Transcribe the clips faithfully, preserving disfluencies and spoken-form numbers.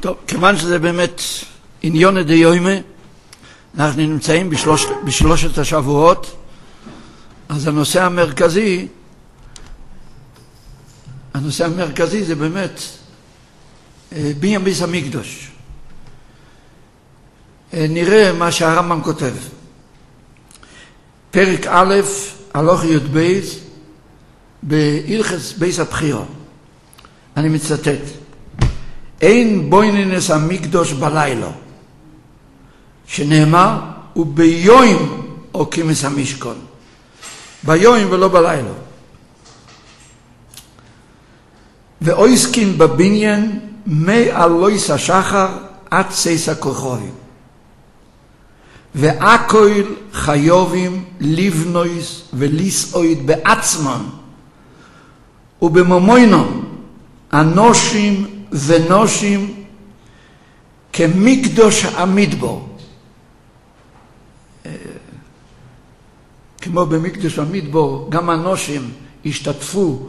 טוב, כיוון שזה באמת עניון דיומא, אנחנו נמצאים בשלוש, בשלושת השבועות, אז הנושא המרכזי, הנושא המרכזי זה באמת בניין בית המקדש. נראה מה שהרמב"ם כותב. פרק א', הלכה י"ב, בהלכות בית הבחירה. אני מצטט. אין בוינינס המקדש בלילה, שנאמר, וביום אוקימס המשכון. ביום ולא בלילה. ואויסקין בבניין מאלויס השחר עד סייס הכוכבים. והכויל חיובים לבנויס וליסאויד בעצמם ובמומוינם אנושים ונושים כמקדוש המדבור. כמו במקדוש המדבור, גם אנושים השתתפו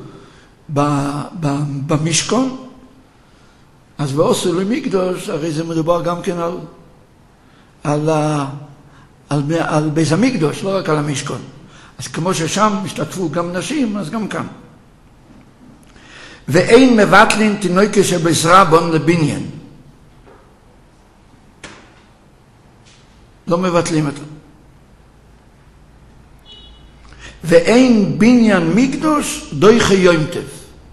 במשכון, אז ועשו למקדוש, הרי זה מדובר גם כן על, על, על, על בית המקדוש, לא רק על המשכון. אז כמו ששם השתתפו גם נשים, אז גם כאן. ואין מבטלין תינוקה שבעזרבון לבניין. לא מבטלים אותו. ואין בניין מקדוש דויכה יום טוב.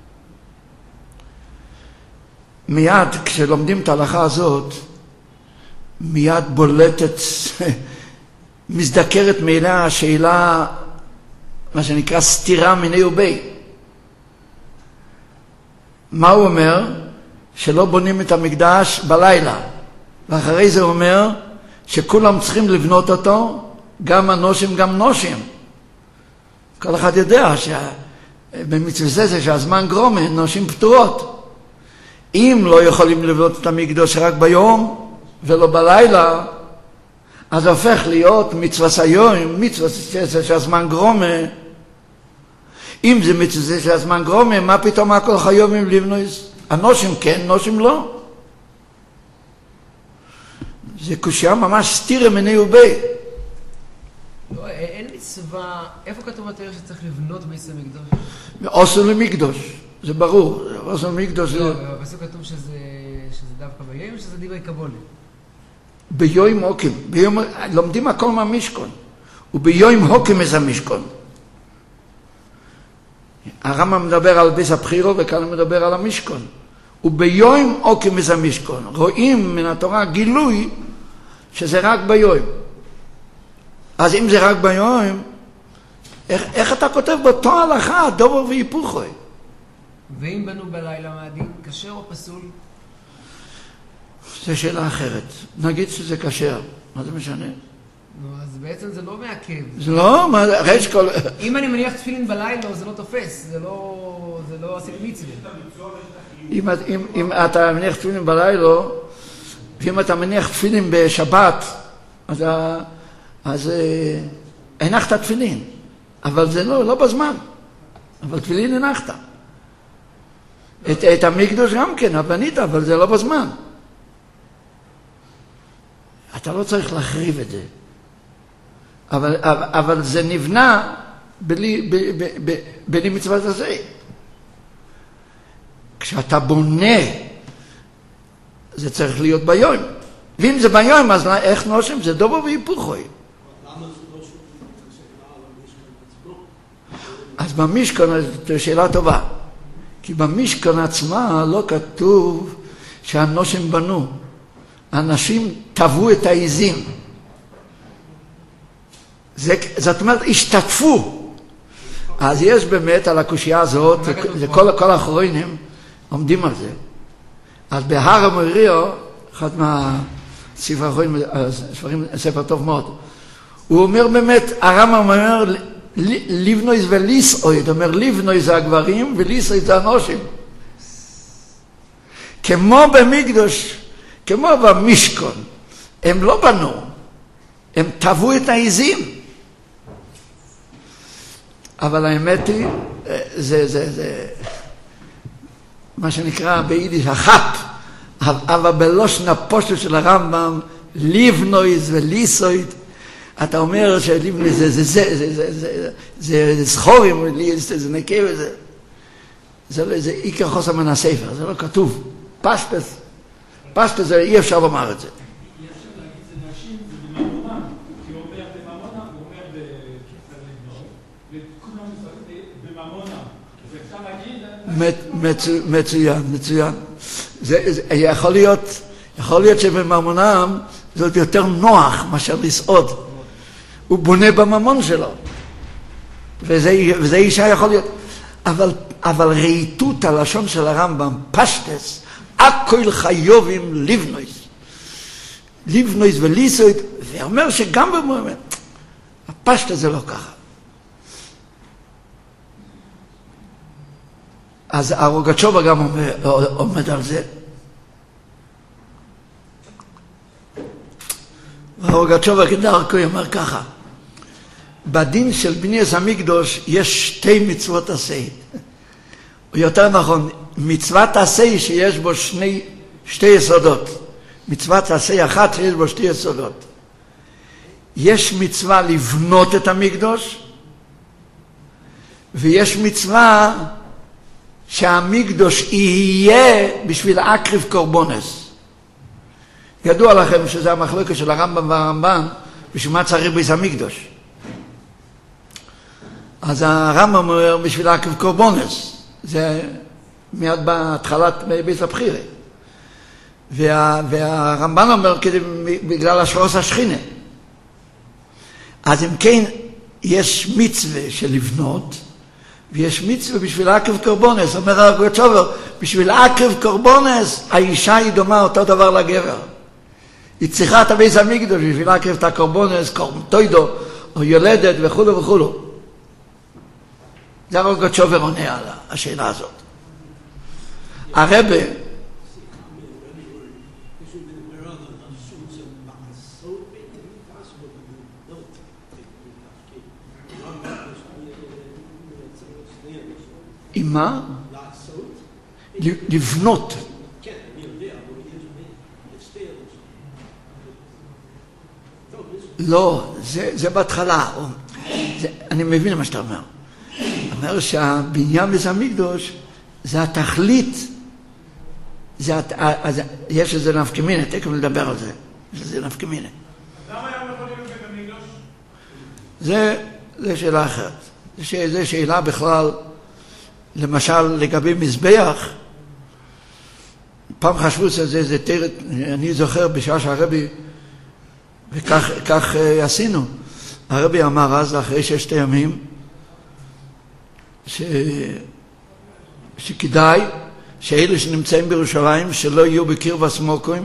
מיד כשלומדים את ההלכה הזאת, מיד בולטת, מזדקרת מאליה השאלה, מה שנקרא סתירה מיני ובי. מה הוא אומר? שלא בונים את המקדש בלילה. ואחרי זה הוא אומר שכולם צריכים לבנות אותו, גם אנושים, גם נושים. כל אחד יודע שבמצווה זה שהזמן גרומה, נושים פטורות. אם לא יכולים לבנות את המקדש רק ביום ולא בלילה, אז הופך להיות מצווה סיום, מצווה שהזמן גרומה. אם זה מצווה שהזמן גרומה, מה פתאום הכל חיובים לבנות? הנושים כן, נושים לא. זה קושיה ממש סתירה מיני ובי. לא, אין מצווה, איפה כתוב בתורה שצריך לבנות בית המקדש? עשו למקדש, זה ברור, עשו למקדש. לא, בסוף כתוב שזה דווקא ביום, שזה דברי קבולה. ביום הוקים, לומדים הכל מהמשכון, וביום הוקים איזה המשכון. הרמב"ם מדבר על בית הבחירה וכאן הוא מדבר על המשכון. וביום הוקים איזה המשכון. רואים מן התורה גילוי שזה רק ביום. אז אם זה רק ביום, איך, איך אתה כותב באותו הלכה, דובר והיפוכו? ואם בנו בלילה מהדין, כשר או פסול? זו שאלה אחרת. נגיד שזה כשר, מה זה משנה? נו, אז בעצם זה לא מעכב. זה לא, מה, רש כל... אם אני מניח תפילין בלילה, זה לא תופס, זה לא, זה לא עשית מצווה. אם, אם, אם אתה מניח תפילין בלילה, ואם אתה מניח תפילין בשבת, אז... אז הנחת תפילין, אבל זה לא, לא בזמן, אבל תפילין הנחת. את, את המקדוש גם כן, הבנית, אבל זה לא בזמן. אתה לא צריך להחריב את זה. אבל, אבל, אבל זה נבנה בלי, ב, ב, ב, בלי מצוות הזה. כשאתה בונה, זה צריך להיות ביום. ואם זה ביום, אז איך נושם? זה דובר והיפוכו. אז במשכן, זו שאלה טובה, כי במשכן עצמה לא כתוב שהנושים בנו, אנשים טבעו את העיזים. זה, זאת אומרת, השתתפו. אז יש באמת על הקושייה הזאת, זה, זה כל, כל האחרונים עומדים על זה. אז בהר המוריו, אחד מהספרים, ספר טוב מאוד, הוא אומר באמת, הרמב"ם אומר, לבנויס וליסאויד, אומר לבנויס זה הגברים וליסאויד זה הנושים. כמו במקדש, כמו במשכון, הם לא בנו, הם טבעו את העיזים. אבל האמת היא, זה, זה, זה, מה שנקרא ביידיש החאפ, אבל בלושן הפושט של הרמב"ם, ליבנויז וליסויד, אתה אומר שליבנויז זה זה זה זה זה זה זה זכורים, זה נקי וזה, זה עיקר חוסר מן הספר, זה לא כתוב. פשטס, פשטס זה אי אפשר לומר את זה. מצוין, מצוין. זה יכול להיות, יכול להיות שבממונם זה עוד יותר נוח מאשר לסעוד. הוא בונה בממון שלו. וזה, וזה אישה יכול להיות. אבל, אבל ראיתות הלשון של הרמב"ם, פשטס, הכל חיובים לבנויס. לבנויס וליסויד, ואומר שגם במובן, הפשטס זה לא ככה. אז הרוגצ'ובה גם עומד על זה. הרוגצ'ובה כדרכו אומר ככה, בדין של בניית המקדוש יש שתי מצוות עשה. או יותר נכון, מצוות עשה שיש בו שני, שתי יסודות. מצוות עשה אחת שיש בו שתי יסודות. יש מצווה לבנות את המקדוש, ויש מצווה שהמקדוש יהיה בשביל להקריב קורבנס. ידוע לכם שזה המחלוקת של הרמב"ם והרמב"ן, בשביל מה צריך בית המקדוש. אז הרמב"ם אומר בשביל להקריב קורבנס, זה מיד בהתחלת בית הבחירה. וה, והרמב"ן אומר כדי, בגלל השרוס השכינה. אז אם כן, יש מצווה של לבנות, ויש מצווה בשביל להקריב קורבנס. אומר הרוגצ'ובר, בשביל להקריב קורבנס, האישה היא דומה אותו דבר לגבר. היא צריכה את בית המקדוש בשביל להקריב את הקורבנס, קורבנטוידו, או יולדת וכו' וכו'. זה הרוגצ'ובר עונה על השאלה הזאת. הרבי, עם מה? לבנות. לא, זה, זה בהתחלה. זה, אני מבין מה שאתה אומר. אומר שהבניין בית המקדוש זה התכלית. זה, אז יש איזה נפקא מינה, תכף נדבר על זה. יש איזה נפקא מינה. למה היה יכול להיות בית המקדוש? זה, זה שאלה אחרת. זה, זה שאלה בכלל, למשל לגבי מזבח, פעם חשבו שזה זה תרת, אני זוכר בשעה שהרבי, וכך כך, uh, עשינו, הרבי אמר אז אחרי ששת ימים, ש... שכדאי שאלה שנמצאים בירושלים שלא יהיו בקרב הסמוקים,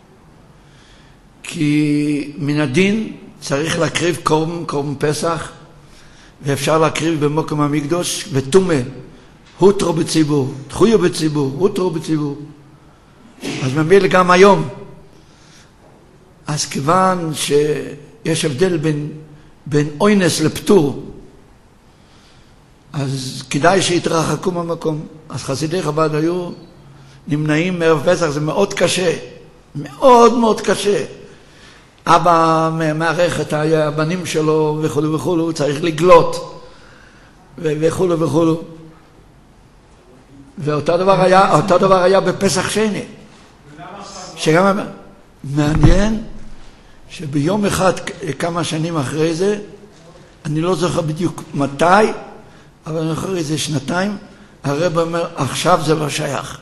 כי מן הדין צריך להקריב קורבן, קורבן פסח, ואפשר להקריב במקום המקדוש, וטומא, הותרו בציבור, תחויו בציבור, הותרו בציבור. אז ממילא גם היום. אז כיוון שיש הבדל בין, בין אוינס לפטור, אז כדאי שיתרחקו מהמקום. אז חסידי חב"ד היו נמנעים מערב פסח, זה מאוד קשה, מאוד מאוד קשה. אבא מערך את הבנים שלו וכו' וכו', הוא צריך לגלות וכו' וכו'. ואותו דבר היה, אותו דבר היה בפסח שני. שגם מעניין שביום אחד, כמה שנים אחרי זה, אני לא זוכר בדיוק מתי, אבל אחרי איזה שנתיים, הרב אומר, עכשיו זה לא שייך.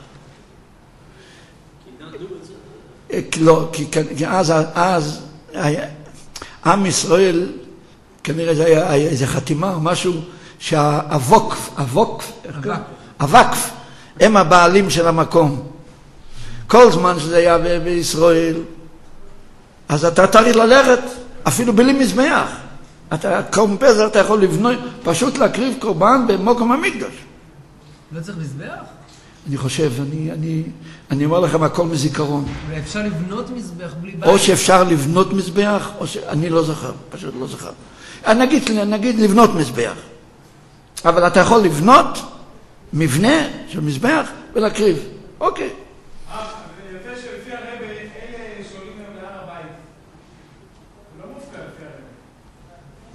לא, כי אז, אז, עם ישראל, כנראה זה היה איזה חתימה או משהו, שהווקף, הווקף, הווקף, הם הבעלים של המקום. כל זמן שזה היה ב- בישראל, אז אתה צריך ללכת, אפילו בלי מזבח. אתה קורבן פסח, אתה יכול לבנות, פשוט להקריב קורבן במקום המקדוש. לא צריך מזבח? אני חושב, אני, אני, אני אומר לכם הכל מזיכרון. ואפשר לבנות מזבח בלי בית? או שאפשר לבנות מזבח, או ש... אני לא זוכר, פשוט לא זוכר. נגיד, נגיד לבנות מזבח. אבל אתה יכול לבנות מבנה של מזבח ולהקריב. אוקיי. אה, יפה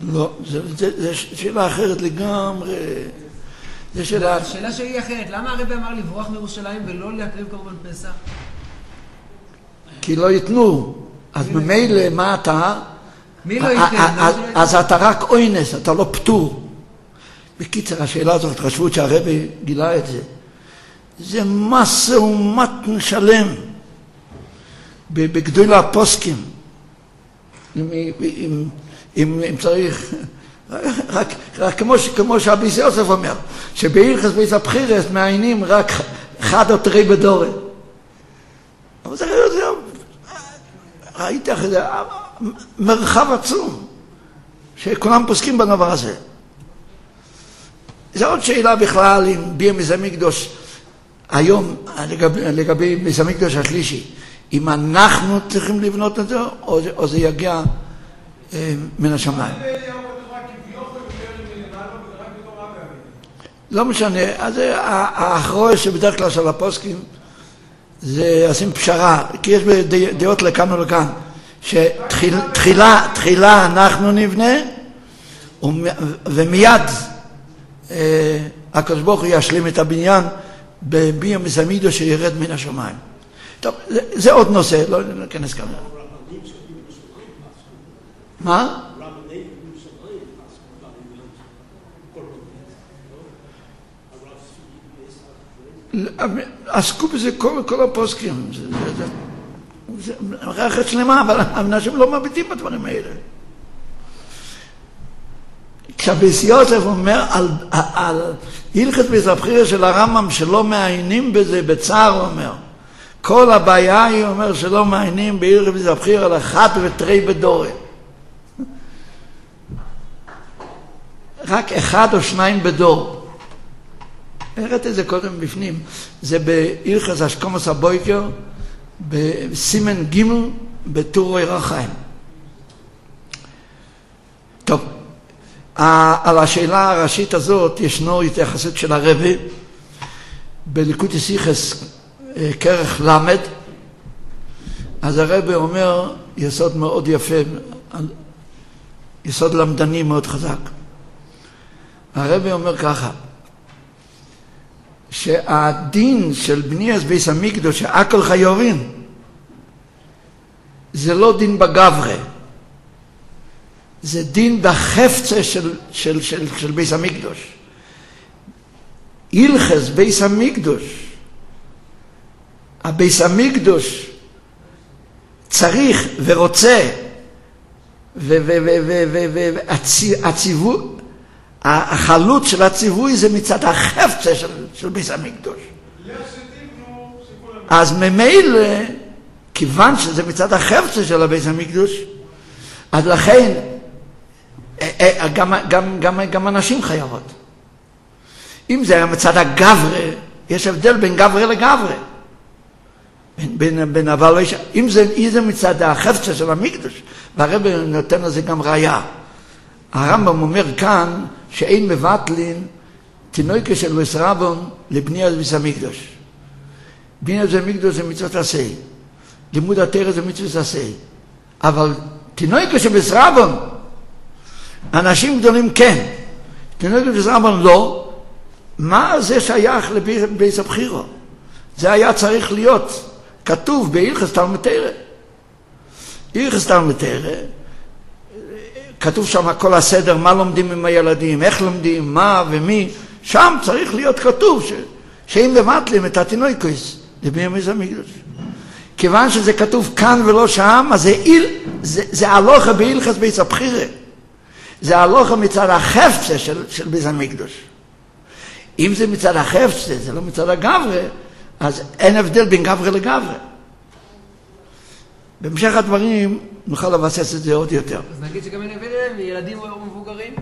לא, זו שאלה אחרת לגמרי. זו שאלה... השאלה שלי היא אחרת. למה הרבי אמר לברוח מירושלים ולא להקריב קורבן פסח? כי לא ייתנו. אז ממילא מה אתה? מי לא ייתן? אז אתה רק אוינס, אתה לא פטור. בקיצר, השאלה הזאת, חשבו שהרבי גילה את זה. זה מסה ומתן שלם. בגדול הפוסקים. אם, אם, אם, אם צריך, רק, רק כמו, כמו שהביס יוסף אומר, שבהלכס בית הבחירס מעיינים רק חד או תרי בדורי. אבל זה, זה, ראיתי אחרי זה, מרחב עצום, שכולם פוסקים בדבר הזה. זו עוד שאלה בכלל, אם ביה מזה מקדוש, היום, לגבי, לגבי מזה מקדוש השלישי, אם אנחנו צריכים לבנות את זה, או, או זה יגיע אה, מן השמיים. לא משנה, אז האחרוי שבדרך כלל של הפוסקים, זה עושים פשרה, כי יש דעות לכאן ולכאן, שתחילה תחילה אנחנו נבנה, ומיד אה, הקדוש ברוך הוא ישלים את הבניין, בביאה מזה מקדוש שירד מן השמיים. טוב, זה, זה עוד נושא, לא ניכנס כאן. מה? עסקו בזה כל, כל הפוסקים. זה, זה, זה, זה מערכת שלמה, אבל האנשים לא מביטים בדברים האלה. כשהביס יוסף אומר על, על הלכת בית הבחירה של הרמב"ם שלא מעיינים בזה, בצער הוא אומר. כל הבעיה היא אומר שלא מעיינים בהלכת בית הבחירה על אחת ותרי בדורי. רק אחד או שניים בדור. הראיתי את זה קודם בפנים. זה בהלכת אשכומוס הבויקר, בסימן ג' בטור אור החיים. טוב. על השאלה הראשית הזאת ישנו התייחסות של הרבי בליקוטי סיכס כרך למד. אז הרבי אומר יסוד מאוד יפה, יסוד למדני מאוד חזק. הרבי אומר ככה, שהדין של בניית בית המקדוש שהכל חיובין זה לא דין בגברה, זה דין בחפצה של, של, של, של בית המקדוש. הלכס בית המקדוש, הבית המקדוש צריך ורוצה, והציווי, החלוט של הציווי זה מצד החפצה של, של בית המקדוש. אז ממילא, כיוון שזה מצד החפצה של הבית המקדוש, אז לכן, גם, גם, גם, גם אנשים חייבות. אם זה היה מצד הגברה, יש הבדל בין גברה לגברה. בין, בין, בין אבל ויש, אם זה, אם זה מצד החפצה של המקדוש, והרב נותן לזה גם ראיה. הרמב"ם אומר כאן שאין מבטלין תינוקה של וסרבון לבניית בית המקדוש. בניית בית המקדוש זה מצוות עשה. לימוד התורה זה מצוות עשה. אבל תינוקה של וסרבון, אנשים גדולים כן, תינוקה של וסרבון לא. מה זה שייך לבית הבחירה? זה היה צריך להיות כתוב בהלכות תלמוד תורה. הלכות תלמוד תורה, כתוב שם כל הסדר, מה לומדים עם הילדים, איך לומדים, מה ומי, שם צריך להיות כתוב ש... שאם מבטלים את התינוקות לבניית בית המקדוש. כיוון שזה כתוב כאן ולא שם, אז זה, איל... זה, זה הלוכה בהלכות בית הבחירה. זה הלוכה מצד החפצה של, של בית המקדוש. אם זה מצד החפצה, זה לא מצד הגברה, אז אין הבדל בין גברה לגברה. בהמשך הדברים נוכל לבסס את זה עוד יותר. אז נגיד שגם אין הבדל בין ילדים או מבוגרים?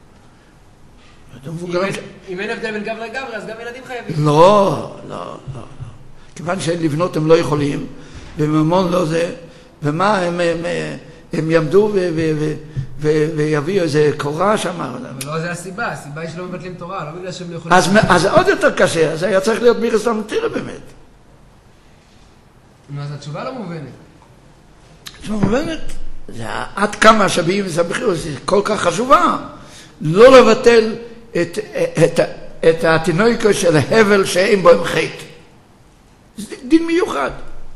אם אין הבדל בין גברה לגברה, אז גם ילדים חייבים. לא, לא, לא. כיוון שאין לבנות הם לא יכולים, וממון לא זה, ומה הם, הם, הם יעמדו ו, ו, ו, ו, ויביאו איזה קורה שם. אבל לא זה הסיבה, הסיבה היא שלא מבטלים תורה, לא בגלל שהם לא יכולים... אז, אז עוד יותר קשה, אז היה צריך להיות מירס תלמוד באמת. אז התשובה לא מובנת. התשובה מובנת? זה עד כמה שביעים וסבחים, זה כל כך חשובה. לא לבטל את, את, את התינוקו של ההבל שאין בו עם חטא. זה דין מיוחד.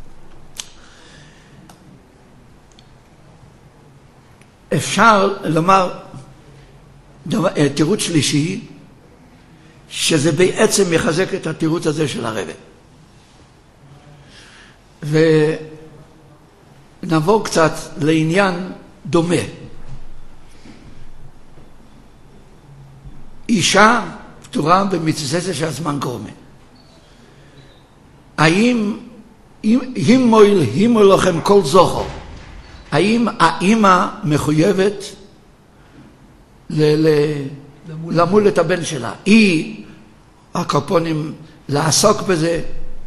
אפשר לומר תירוץ שלישי, שזה בעצם מחזק את התירוץ הזה של הרב. ונעבור קצת לעניין דומה. אישה פטורה במצווה של הזמן גורמה. האם הימול הימול לכם כל זוכר, האם האמא מחויבת ל- ל- למול את הבן שלה? היא, הקופונים, לעסוק בזה.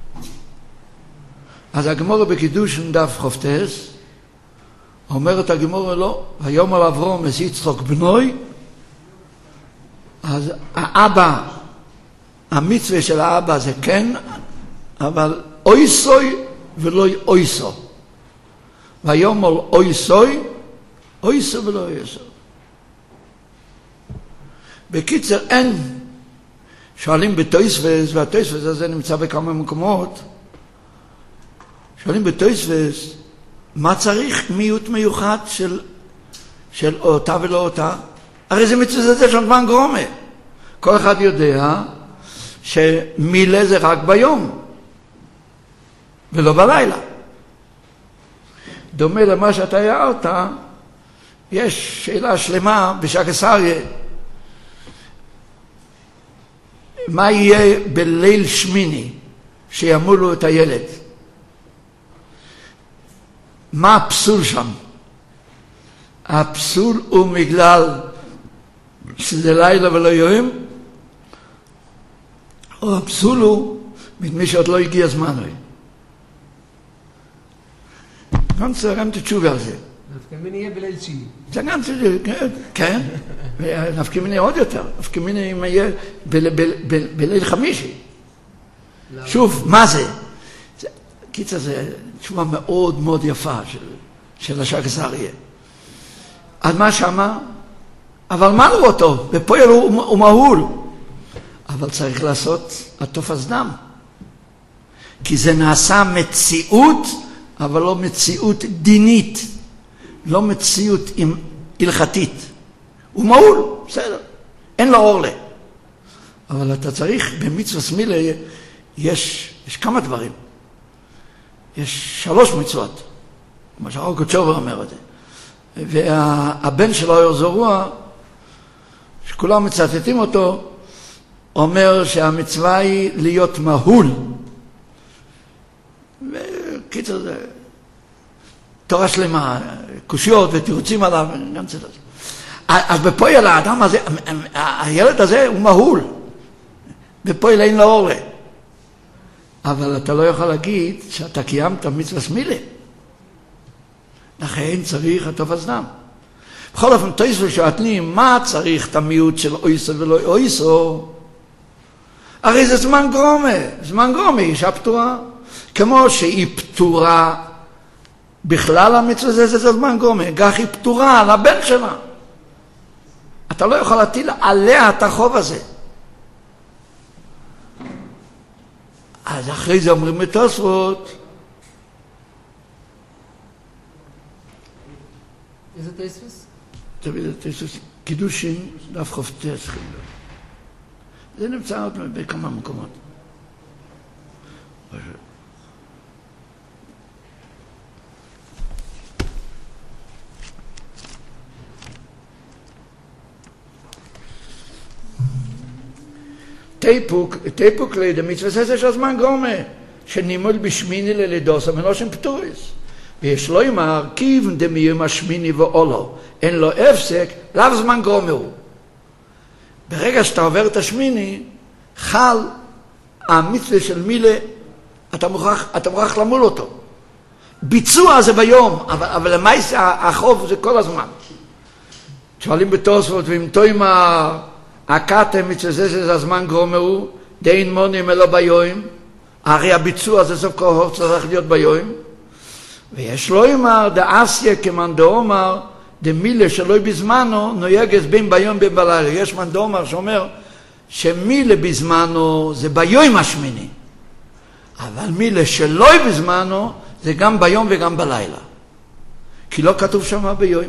אז הגמורה בקידוש דף חופטס, אומרת הגמורה לא, היום על אברום אז יצחוק בנוי, אז האבא, המצווה של האבא זה כן, אבל אוי סוי ולא אוי סו. והיום על אוי סוי, אוי סו ולא אוי סו. בקיצר אין, שואלים בתויספס, והתויספס הזה נמצא בכמה מקומות, שואלים בתויספס, מה צריך מיעוט מיוחד של, של אותה ולא אותה? הרי זה מצווה זה של זמן גרומה. כל אחד יודע שמילה זה רק ביום, ולא בלילה. דומה למה שאתה הערת, יש שאלה שלמה בשקסריה, מה יהיה בליל שמיני שימולו את הילד? מה הפסול שם? הפסול הוא בגלל שזה לילה ולא יום, או הפסול הוא מפני שעוד לא הגיע זמן. גם צריך את התשובה על זה. נפקמיני יהיה בליל תשיעי. זה גם צריך, כן. נפקמיני עוד יותר. נפקמיני אם יהיה בליל חמישי. שוב, מה זה? קיצר, זה תשובה מאוד מאוד יפה של השקסריה. אז מה שמה? אבל מלו אותו, בפועל הוא מהול. אבל צריך לעשות התופס דם. כי זה נעשה מציאות, אבל לא מציאות דינית. לא מציאות הלכתית. הוא מהול, בסדר. אין לו אורלה. אבל אתה צריך, במצווה סמילה, יש, יש כמה דברים. יש שלוש מצוות. כמו שהרב קוצ'ובר אומר את זה. והבן שלו היה זרוע, שכולם מצטטים אותו, אומר שהמצווה היא להיות מהול. וקיצר זה תורה שלמה, קושיות ותירוצים עליו, גם צדד. אז בפועל האדם הזה, הילד הזה הוא מהול. בפועל אין לו אורלה. אבל אתה לא יכול להגיד שאתה קיימת מצווה סמילה. לכן צריך התופס דם. בכל אופן, תויספס שואלים, מה צריך את המיעוט של אויסו ולא אויסו? הרי זה זמן גרומה. זמן גרומה, אישה פטורה. כמו שהיא פטורה, בכלל המצווה זה, זה, זה זמן גרומה. כך היא פטורה על הבן שלה. אתה לא יכול להטיל עליה את החוב הזה. אז אחרי זה אומרים בתוספות, איזה תוספות? תמיד התוספות, קידושין, דף חופטס. זה נמצא עוד בכמה מקומות. תיפוק, תיפוק לידה מצווה זה של הזמן גרומה, שנימול בשמיני ללידוסה מנושם פטוריס. ויש לו אמר, כיוון דמיום השמיני ואולו, אין לו הפסק, לאו זמן גרומה הוא. ברגע שאתה עובר את השמיני, חל המצווה של מילה, אתה מוכרח, אתה מוכרח למול אותו. ביצוע זה ביום, אבל, אבל למעשה החוב זה כל הזמן. שואלים בתוספות, ואם תוימה הקאטם מצווה זה שזה הזמן גרומה הוא, דין מונים אלא ביום, הרי הביצוע זה סוף כל צריך להיות ביום. ויש לו אמר, דאסיה כמאן דאמר, דמילה שלא בזמנו, נויגס בין ביום בין בלילה. יש מאן דאמר שאומר, שמילה בזמנו זה ביום השמיני. אבל מילה שלא בזמנו, זה גם ביום וגם בלילה. כי לא כתוב שם ביום.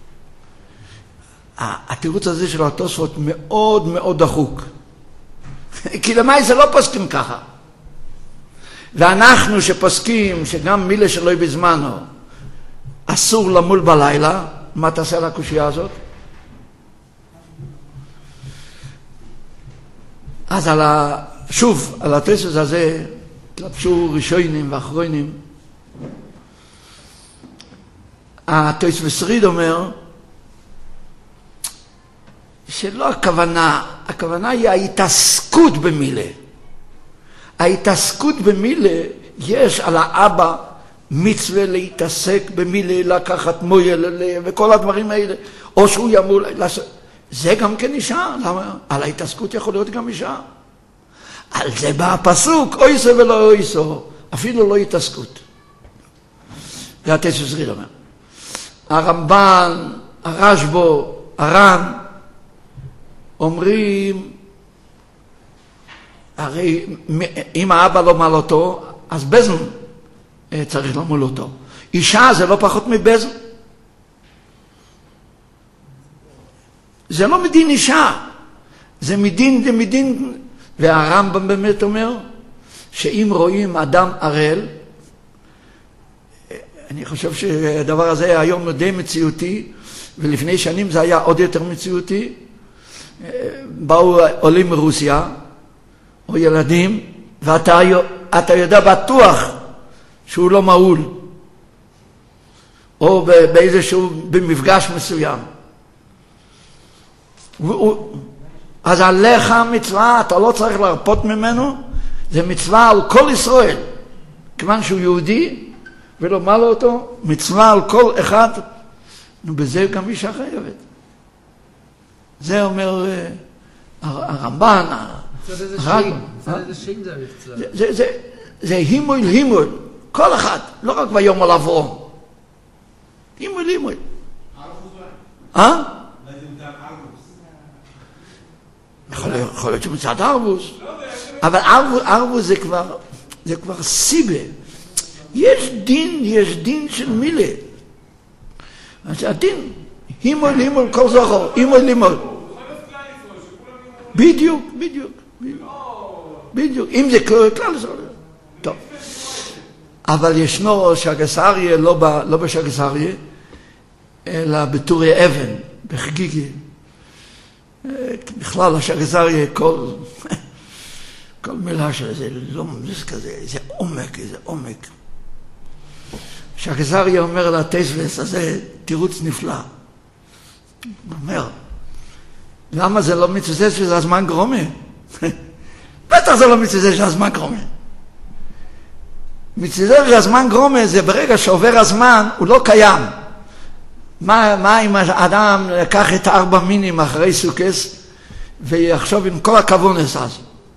התירוץ הזה של התוספות מאוד מאוד דחוק. כי למי זה לא פוסקים ככה. ואנחנו שפוסקים שגם מילה שלא בזמנו אסור למול בלילה, מה תעשה על הקושייה הזאת? אז על ה... שוב, על התוספות הזה תלבשו ראשונים ואחרונים. התוספות שריד אומר שלא הכוונה, הכוונה היא ההתעסקות במילה. ההתעסקות במילה, יש על האבא מצווה להתעסק במילה, לקחת מויל וכל הדברים האלה, או שהוא ימור לעשות. זה גם כן אישה, למה? על ההתעסקות יכול להיות גם אישה. על זה בא הפסוק, אויסו ולא אויסו, אפילו לא התעסקות. זה התוספות שריד אומר. הרמב"ן, הרשב"א, הר"ן, אומרים, הרי אם האבא לא מל אותו, אז בזן צריך למול אותו. אישה זה לא פחות מבזן. זה לא מדין אישה, זה מדין, זה מדין, והרמב"ם באמת אומר, שאם רואים אדם ערל, אני חושב שהדבר הזה היום די מציאותי, ולפני שנים זה היה עוד יותר מציאותי, באו עולים מרוסיה, או ילדים, ואתה אתה יודע בטוח שהוא לא מעול, או באיזשהו, במפגש מסוים. אז עליך מצווה, אתה לא צריך להרפות ממנו, זה מצווה על כל ישראל, כיוון שהוא יהודי, ולא מה לו אותו, מצווה על כל אחד, ובזה גם אישה חייבת. זה אומר הרמב"ן, צד איזה שעים, צד איזה שעים זה המקצוע. זה הימול הימול, כל אחד, לא רק ביום על אברום. הימול הימול. אה? יכול להיות שמצד ארבוס. אבל ארבוס זה כבר, זה כבר סיבה. יש דין, יש דין של מילה. אז הדין, הימול הימול, כל זוכר, הימול הימול. בדיוק, בדיוק, בדיוק. אם זה כלל, זה טוב. אבל ישנו שהגסריה, לא בשגסריה, אלא בטורי אבן, בחגיגי. בכלל, השגסריה, כל מילה של זה, לא ממליץ כזה, זה עומק, זה עומק. שהגסריה אומר על התסבס הזה, תירוץ נפלא. הוא אומר, למה זה לא מצווה שזה הזמן גרומה? בטח זה לא מצווה שזה הזמן גרומה. מצווה שזה הזמן גרומה זה ברגע שעובר הזמן, הוא לא קיים. מה, מה אם האדם לקח את הארבע מינים אחרי סוכס, ויחשוב עם כל הכוונס אז?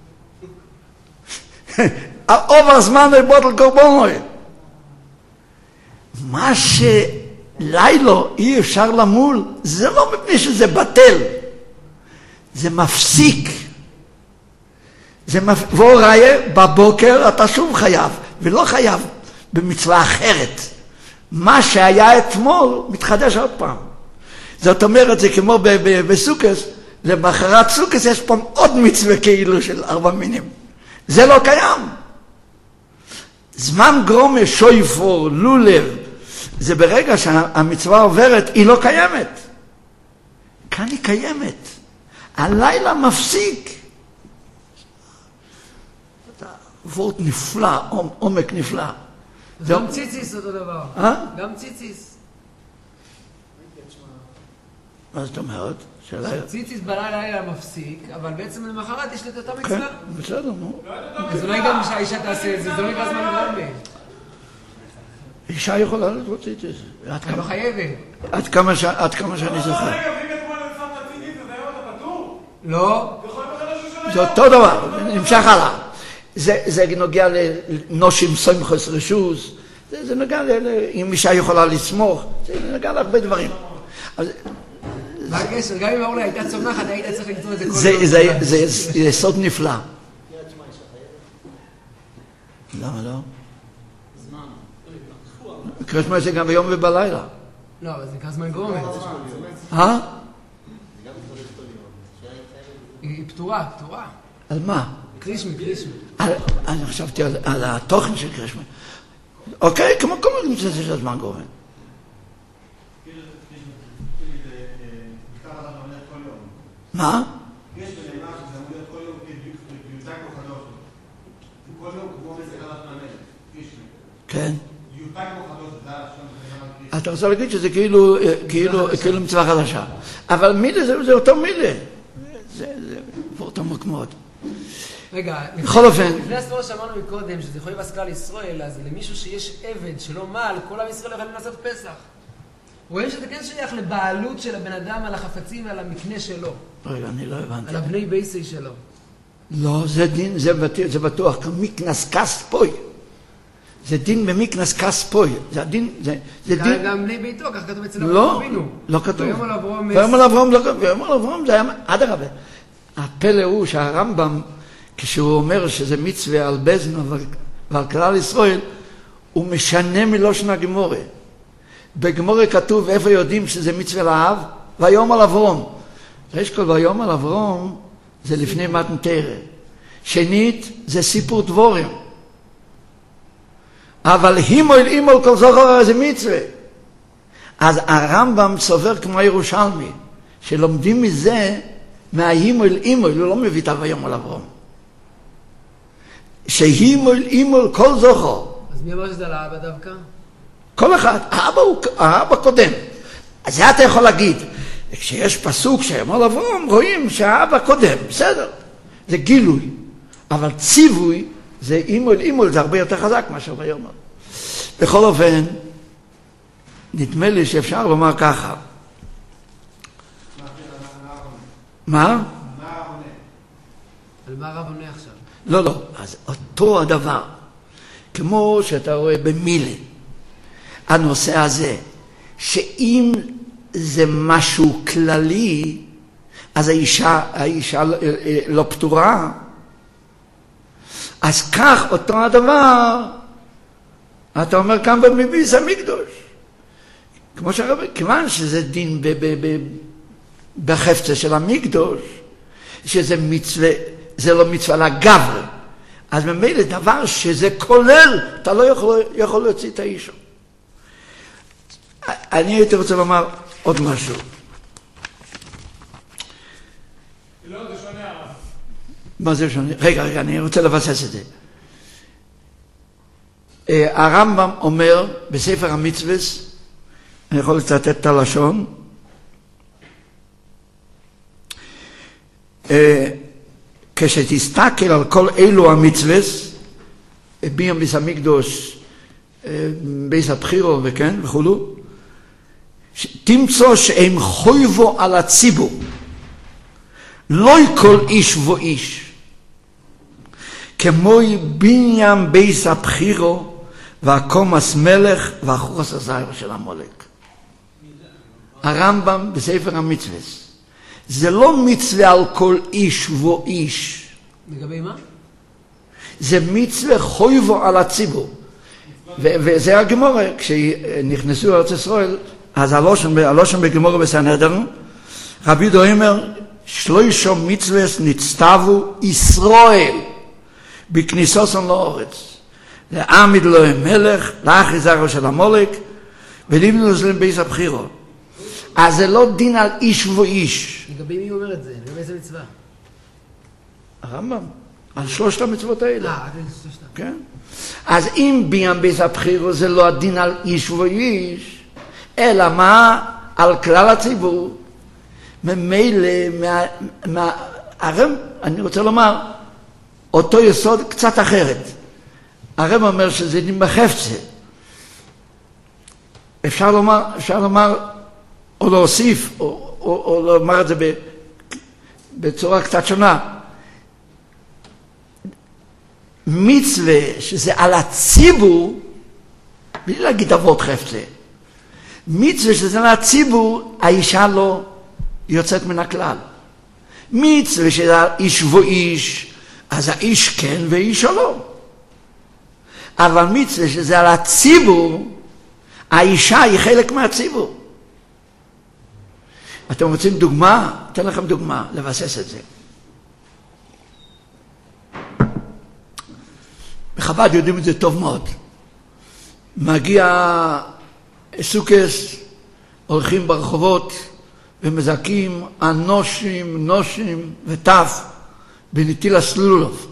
עובר הזמן הוא בוטל קורבנוי. מה שלילו אי אפשר למול, זה לא מפני שזה בטל. זה מפסיק. זה מפ... והוא ראה, בבוקר אתה שוב חייב, ולא חייב במצווה אחרת. מה שהיה אתמול מתחדש עוד פעם. זאת אומרת, זה כמו ב- ב- בסוכס, למחרת סוכס יש פעם עוד מצווה כאילו של ארבע מינים. זה לא קיים. זמן גרומה, שויפור, לולב, זה ברגע שהמצווה עוברת, היא לא קיימת. כאן היא קיימת. הלילה מפסיק. וורט נפלא, עומק נפלא. גם ציציס אותו דבר. אה? גם ציציס. מה זאת אומרת? ציציס בלילה היה מפסיק, אבל בעצם למחרת יש את אותה מצווה. כן, בסדר, נו. אז אולי גם שהאישה תעשה את זה, זה לא נקרא זמן גרומה. אישה יכולה לעשות ציציס. אני לא חייבת. עד כמה שאני זוכר. רגע, ואם אתמול שמת ציציס, אז היום אתה פטור? לא. זה אותו דבר, נמשך הלאה. זה נוגע לנושים סומכוס רשוס, זה, זה נגע, אם אישה יכולה לסמוך, זה נגע להרבה דברים. אז, מה הקשר? גם אם אורלי הייתה צומחת, היית צריך לקצור את זה כל זה, יום. זה, זה, זה יסוד נפלא. למה לא? קריאת שמע זה גם ביום ובלילה. לא, אבל זה נקרא זמן גורמת. אה? היא פתורה, פתורה. על מה? קרישמי, קרישמי. אני חשבתי על התוכן של קריאת שמע. אוקיי, כמו כל מיני מצוות של הזמן גורם. מה? יש בנאמר שזה אמור להיות כל יום כדיוטק או חדוש. כל יום כמו מסכת מהמלך, קרישמי. כן. דיוטק או חדוש, זה הלשון של קרישמי. אתה רוצה להגיד שזה כאילו, כאילו, כאילו מצווה חדשה. אבל מילה זה, זה אותו מילה. זה, זה באותו מקומות. רגע, בכל אופן. לפני הסתור שאמרנו מקודם, שזה יכול לבסקה לישראל, אז למישהו שיש עבד שלא מעל, כל עם ישראל יכולים לעשות פסח. רואים שזה כן שייך לבעלות של הבן אדם על החפצים ועל המקנה שלו. רגע, אני לא הבנתי. על הבני בייסי שלו. לא, זה דין, זה בטוח, זה בטוח, כמיקנס כספוי. זה דין במיקנס כספוי. זה הדין, זה, זה דין... גם בני ביתו, כך כתוב אצל לא, אברהם אבינו. לא כתוב. ויום על אברהם... ויום על אברהם, לא כתוב. ויום על אברהם זה היה... עד הרבה. הפלא הוא שהרמב"ם, כשהוא אומר שזה מצווה על בזן ועל כלל ישראל, הוא משנה מלושן הגמורה. בגמורה כתוב איפה יודעים שזה מצווה לאב, ויום על אברהם. יש כל ויום על אברהם זה לפני מתן תורה. שנית זה סיפור דבורים. אבל הימול הימול כל זוכר זה מצווה. אז הרמב"ם סובר כמו הירושלמי, שלומדים מזה מההימול הימול, הוא לא מביא את ויום על אברהם. שהימול הימול כל זוכר. אז מי אמר שזה על האבא דווקא? כל אחד, האבא, הוא, האבא קודם. אז זה אתה יכול להגיד, כשיש פסוק שאמר אברהם, רואים שהאבא קודם, בסדר, זה גילוי. אבל ציווי, זה אימול, אימול, זה הרבה יותר חזק מאשר ביום. בכל אופן, נדמה לי שאפשר לומר ככה. מה? על מה הרב עונה עכשיו? לא, לא, אז אותו הדבר. כמו שאתה רואה במילה. הנושא הזה, שאם זה משהו כללי, אז האישה, האישה לא פתורה, אז כך אותו הדבר, אתה אומר כאן בביס המקדוש. כמו שהרב, כיוון שזה דין ב, ב, ב, בחפצה של המקדוש, שזה מצווה, זה לא מצווה לגברי, אז ממילא דבר שזה כולל, אתה לא יכול, יכול להוציא את האישה. אני הייתי רוצה לומר עוד משהו. לא, זה שונה הרב. מה זה שונה? רגע, רגע, אני רוצה לבסס את זה. הרמב"ם אומר בספר המצוות, אני יכול לצטט את הלשון, כשתסתכל על כל אלו המצוות, ביום ביס המקדוש, ביס הבחירו וכן וכולו, תמצוא שהם חויבו על הציבור, לא כל איש ואיש, כמו בניין ביס הבחירו והקומס מלך והחורס הזהר של המולק. הרמב"ם בספר המצוות, זה לא מצווה על כל איש ואיש. לגבי מה? זה מצווה חויבו על הציבור. וזה הגמורה, כשנכנסו לארץ ישראל, אז הלושן, הלושן בגמורה בסנהדרין, רבי יהודה אומר, שלושה מצוות נצטוו ישראל בכניסתם לארץ. להעמיד להם מלך, להכריז זרעו של המולק, ולבנות להם בית הבחירו. אז זה לא דין על איש ואיש. לגבי מי אומר את זה? לגבי איזה מצווה? הרמב"ם, על שלושת המצוות האלה. אה, על שלושת. כן? אז אם בניין בית הבחירו זה לא הדין על איש ואיש, אלא מה? על כלל הציבור. ממילא, מה, מה, הרב, אני רוצה לומר, אותו יסוד קצת אחרת. הרב אומר שזה דין בחפצה. אפשר לומר, אפשר לומר, או להוסיף, או, או, או לומר את זה ב, בצורה קצת שונה. מצווה שזה על הציבור, בלי להגיד אבות חפצה. מצווה שזה לציבור, האישה לא יוצאת מן הכלל. מצווה שזה איש ואיש, אז האיש כן ואיש לא. אבל מצווה שזה על הציבור, האישה היא חלק מהציבור. אתם רוצים דוגמה? אתן לכם דוגמה, לבסס את זה. בחב"ד יודעים את זה טוב מאוד. מגיע סוכס, הולכים ברחובות ומזעקים אנושים, נושים וטף בנטילת לולב.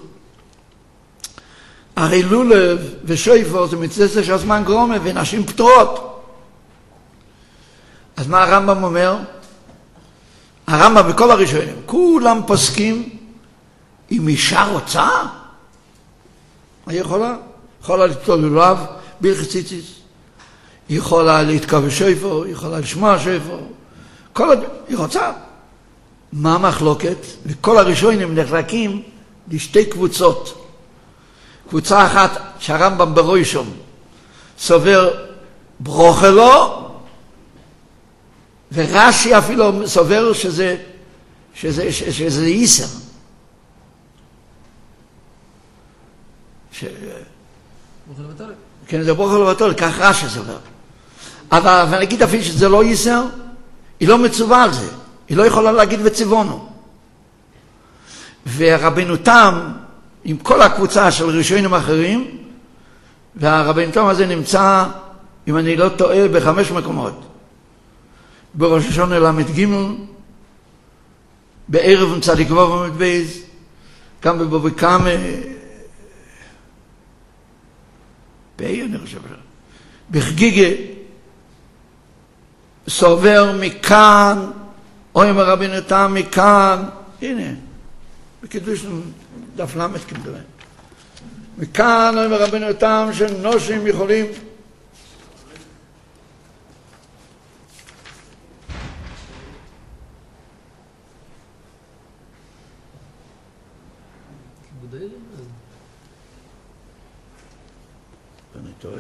הרי לולב ושויפור זה מצווה של זמן גרומה ונשים פטורות. אז מה הרמב"ם אומר? הרמב"ם בכל הראשונים, כולם פוסקים אם אישה רוצה, היא יכולה, יכולה לטול לולב בהלכות ציציס, היא יכולה להתקרב שויפור, היא יכולה לשמוע שויפור, כל הד... היא רוצה. מה המחלוקת? לכל הראשונים נחלקים לשתי קבוצות. קבוצה אחת שהרמב"ם בראשון סובר ברוכה לו, ורש"י אפילו סובר שזה, שזה, שזה, שזה איסר. ש... ברוכה לבטל. כן, זה ברוכה לבטל, כך רש"י סובר. אבל נגיד אפילו שזה לא איסר, היא לא מצווה על זה. היא לא יכולה להגיד וציוונו. והרבנו תם, עם כל הקבוצה של ראשונים אחרים, והרבנו תם הזה נמצא, אם אני לא טועה, בחמש מקומות. בראש השונה למד ג' בערב צדיק ו' עמוד בייז, גם בבובי קאמה, באי אני חושב, בחגיגה, סובר מכאן, אוי מרבינו תם מכאן, הנה, בקידוש דף למד כמדומה. מכאן אוי מרבינו תם שנושים יכולים, אני טועה.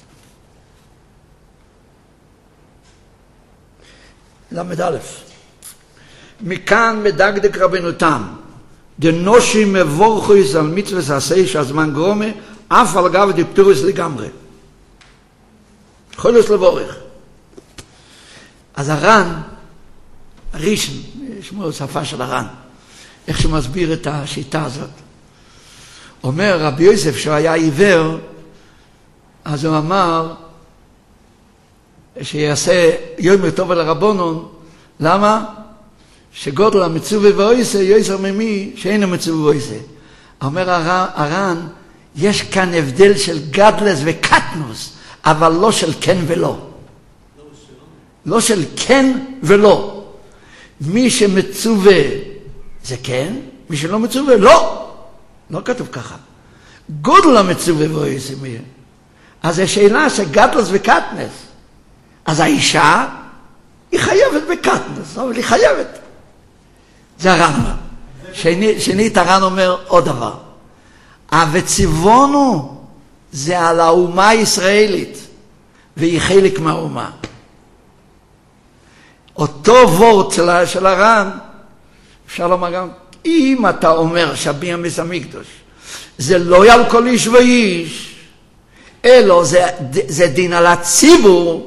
למד א', מכאן מדקדק רבנו תם, דנושים מבורכויס על מצוות עשה שהזמן גרומה, אף על גב דיפטוריס לגמרי. חולס לבורך. אז הר"ן, הראשון, שמו שפה של הר"ן, איך שהוא מסביר את השיטה הזאת. אומר רבי יוסף שהוא היה עיוור, אז הוא אמר שיעשה יום טוב על הרבונון. למה? שגודל המצווה ואויסה יויסר ממי שאין המצווה ואויסה. אומר הר"ן, יש כאן הבדל של גדלס וקטנוס, אבל לא של כן ולא. לא של כן ולא. מי שמצווה זה כן, מי שלא מצווה לא. לא כתוב ככה. גודל המצווה ואויסה מי. אז השאלה שגדלס וקטנס, אז האישה היא חייבת בקטנס, אבל היא חייבת. זה הר"ן. שנית הר"ן אומר עוד דבר. ה"וציוונו" זה על האומה הישראלית, והיא חלק מהאומה. אותו וורט של הר"ן, אפשר לומר גם, אם אתה אומר שביע מס המקדוש, זה לא על כל איש ואיש, אלו זה, זה דין על הציבור,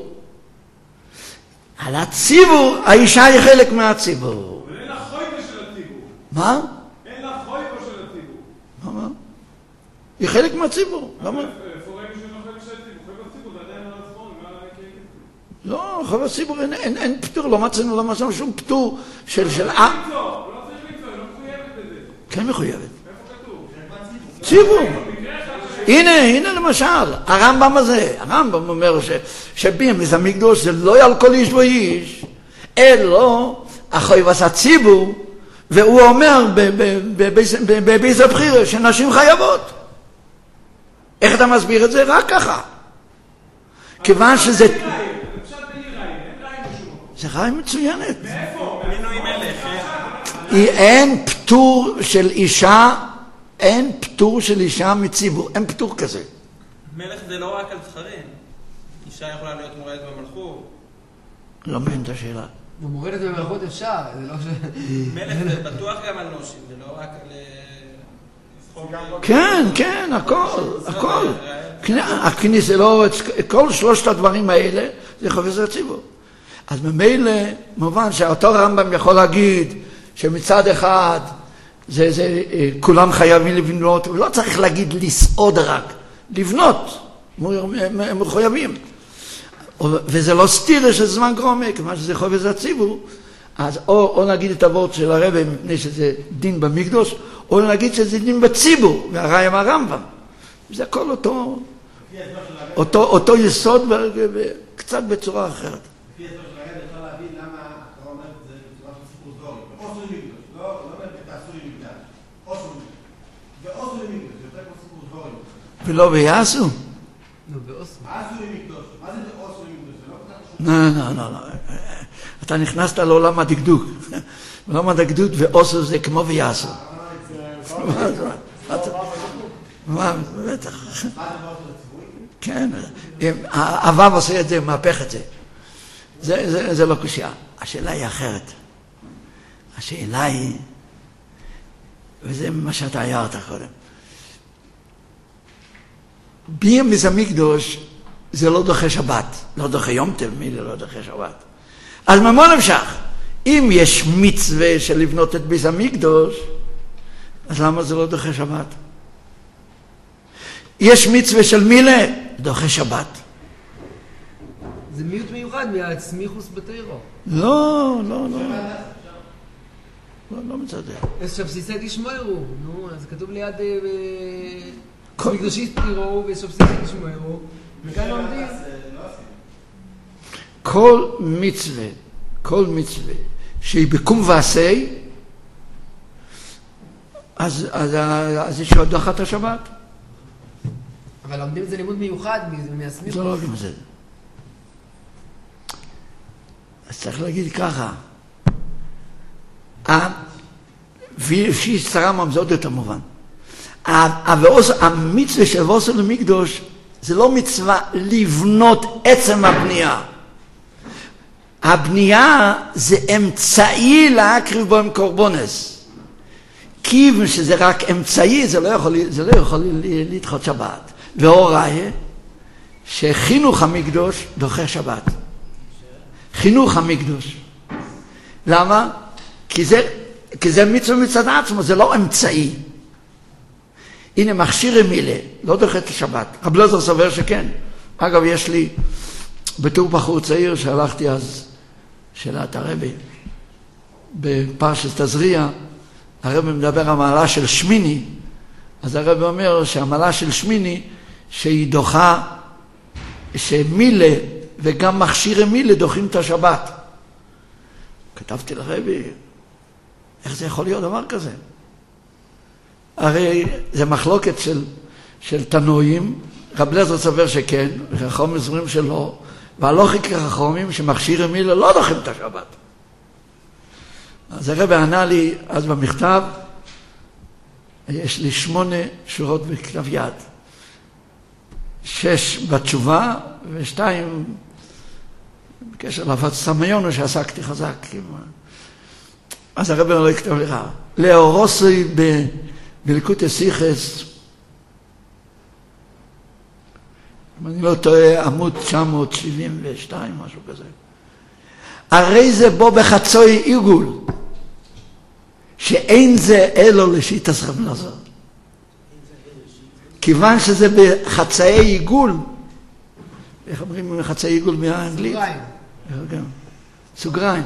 על הציבור, האישה היא חלק מהציבור. אבל אין לה חויבה של הציבור. מה? אין לה חויבה של הציבור. מה, מה? היא חלק מהציבור, למה? איפה רואים שאין לה חויבה של הציבור? חויבה הציבור זה עדיין על עצמו, מעל הכלים. לא, חויבה הציבור, אין, אין, אין פטור, לא מצאנו, לא מצאנו שום פטור של... של... לא צריך למצוא, לא צריך למצוא, היא לא מחויבת בזה. כן מחויבת. איפה כתוב? ציבור. הנה, הנה למשל, הרמב"ם הזה, הרמב"ם אומר ש, שביום מס המקדוש זה לא על כל איש ואיש, אלא החויבת הציבור, והוא אומר בבייס הבחירה שנשים חייבות. איך אתה מסביר את זה? רק ככה. כיוון שזה... זה רעי מצוינת. מינוי מלך. אין פטור של אישה, אין פטור של אישה מציבור, אין פטור כזה. מלך זה לא רק על זכרים. אישה יכולה להיות מורדת במלכות? לא מבין את השאלה. מורדת במלכות אפשר, זה לא ש... מלך זה בטוח גם על נושים, ולא רק על... כן, כן, הכל, הכל. הכניס זה לא, כל שלושת הדברים האלה זה חופש הציבור. אז ממילא, מובן שאותו רמב"ם יכול להגיד שמצד אחד זה, זה, כולם חייבים לבנות, ולא צריך להגיד לסעוד רק, לבנות, הם מחויבים. וזה לא סתירה של זמן גרומה, כיוון שזה חופש הציבור, אז או, או נגיד את הוורט של הרבי מפני שזה דין במקדוש, או נגיד שזה דין בציבור, והראי עם הרמב"ם. זה הכל אותו, אותו, אותו יסוד, קצת בצורה אחרת. לפי הסבר של הרבי אפשר להבין למה אתה אומר את זה בצורה של סיפור זורי. אוסו למקדוש, לא אומר תעשו לי מקדש. אוסו למקדוש. ואוסו למקדוש, זה יותר כמו סיפור זורי. ולא ביעשו? נו, באוסו. אסו למקדוש. מה זה אוסו למקדוש? זה לא כל כך... לא, לא, לא, לא. אתה נכנסת לעולם הדקדוק. לעולם הדקדוק ואוסו זה כמו ויעשו. מה, בטח. כן, הוו עושה את זה, מהפך את זה. זה לא קושיה. השאלה היא אחרת. השאלה היא, וזה מה שאתה הערת קודם, ביום המקדוש זה לא דוחה שבת, לא דוחה יום טוב, מי לא דוחה שבת. אז ממה נמשך? אם יש מצווה של לבנות את ביס המקדוש, אז למה זה לא דוחה שבת? יש מצווה של מילה, דוחה שבת. זה מיעוט מיוחד מהצמיחוס בתירו. לא, לא, לא. לא, לא מצדק. אז שבסיסי תשמעו, נו, אז כתוב ליד מקדושית תירו ושבסיסי תשמעו, וכאן לומדים. כל מצווה, כל מצווה, שהיא בקום ועשה, אז, אז, אז יש עוד דחת השבת. אבל לומדים את זה לימוד מיוחד מהסמיכות. זה לא גם זה. אז צריך להגיד ככה, והיא שרה ממזוד יותר מובן. המצווה של ועושה למקדוש, זה לא מצווה לבנות עצם הבנייה. הבנייה זה אמצעי להקריב בו עם קורבנס. כיוון שזה רק אמצעי, זה לא יכול, זה לא יכול לדחות שבת. והוראי, שחינוך המקדוש דוחה שבת. חינוך המקדוש. למה? כי זה, כי זה מצווה מצד עצמו, זה לא אמצעי. הנה מכשיר מילה, לא דוחה את השבת. רב אלעזר סובר שכן. אגב, יש לי, בתור בחור צעיר שהלכתי אז, שאלת הרבי, בפרשת תזריע, הרבי מדבר על המעלה של שמיני, אז הרבי אומר שהמעלה של שמיני, שהיא דוחה, שמילה וגם מכשיר מילה דוחים את השבת. כתבתי לרבי, איך זה יכול להיות דבר כזה? הרי זה מחלוקת של, של תנועים, רב אלעזר סובר שכן, וחכמים סוברים שלא, והלוכי כחכמים שמכשיר מילה לא דוחים את השבת. אז הרבי ענה לי אז במכתב, יש לי שמונה שורות בכתב יד. שש בתשובה ושתיים בקשר להפת סמיונו שעסקתי חזק. אז הרבי לא יכתוב לך. לאורוסי בליקוטי סיכס, אם אני לא טועה, עמוד תשע מאות שבעים ושתיים, משהו כזה. הרי זה בו בחצוי עיגול, שאין זה אלו לשיטת רב אלעזר. כיוון שזה בחצאי עיגול, איך אומרים חצאי עיגול מהאנגלית? סוגריים. סוגריים.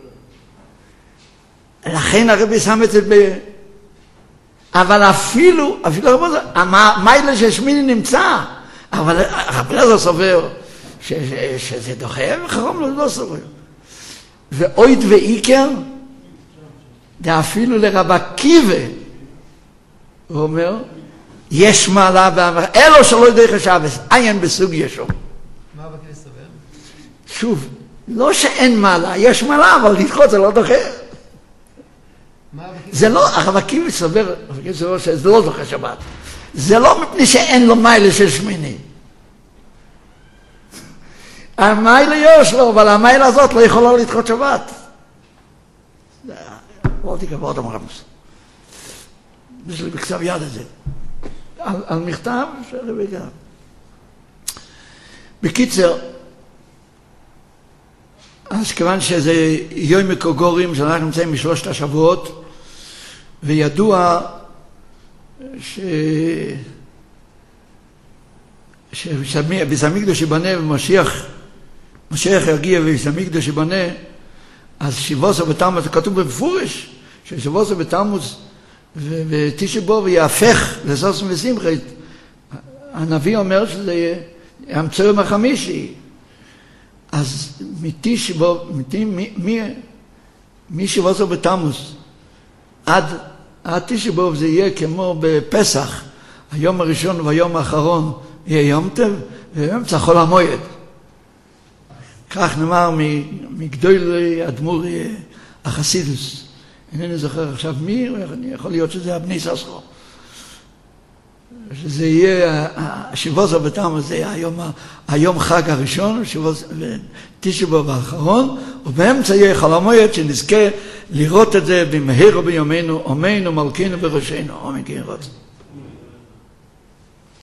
לכן הרבי שם את זה ב... אבל אפילו, אפילו רב אלעזר, המיילה של שמיני נמצא, אבל רב אלעזר סובר שזה דוחה, וחכם לא סובר. ואויד ואיקר, זה אפילו לרב עקיבא, הוא אומר, יש מעלה באמר, אלו שלא ידעי חשבס, עיין בסוג ישו. מה רב עקיבא סובר? שוב, לא שאין מעלה, יש מעלה, אבל לדחות זה לא דוחה. זה לא, הרב עקיבא סובר, שזה לא דוחה שבת. זה לא מפני שאין לו מיילה של שמיני. המיילה יש לו, אבל המיילה הזאת לא יכולה לדחות שבת. וולתי כבוד אמרמוס. יש לי בכתב יד הזה. על, על מכתב של רבי. בקיצר, אז כיוון שזה יום מקוגורים שאנחנו נמצאים משלושת השבועות, וידוע ש... שבזמיקדוש ייבנה ומשיח משיח יגיע ובזמיקדוש ייבנה, אז שבעשר בתמוז, זה כתוב במפורש, ששבעשר בתמוז ותשעה באב יהפך לששון ושמחה. הנביא אומר שזה ימצא יום החמישי. אז מתשעה באב, משבעשר בתמוז עד עד תשעה באב זה יהיה כמו בפסח, היום הראשון והיום האחרון יהיה יום טוב, ואמצע חול המועד. כך נאמר מגדולי אדמו"ר החסידוס. אינני זוכר עכשיו מי, יכול להיות שזה הבני ססרו. שזה יהיה, שבעשר בתמוז זה יהיה היום, היום חג הראשון, תשעה באב האחרון, ובאמצע יהיה חול המועד שנזכה לראות את זה במהרה בימינו, עמנו מלכנו בראשנו. אמן כן ירצה.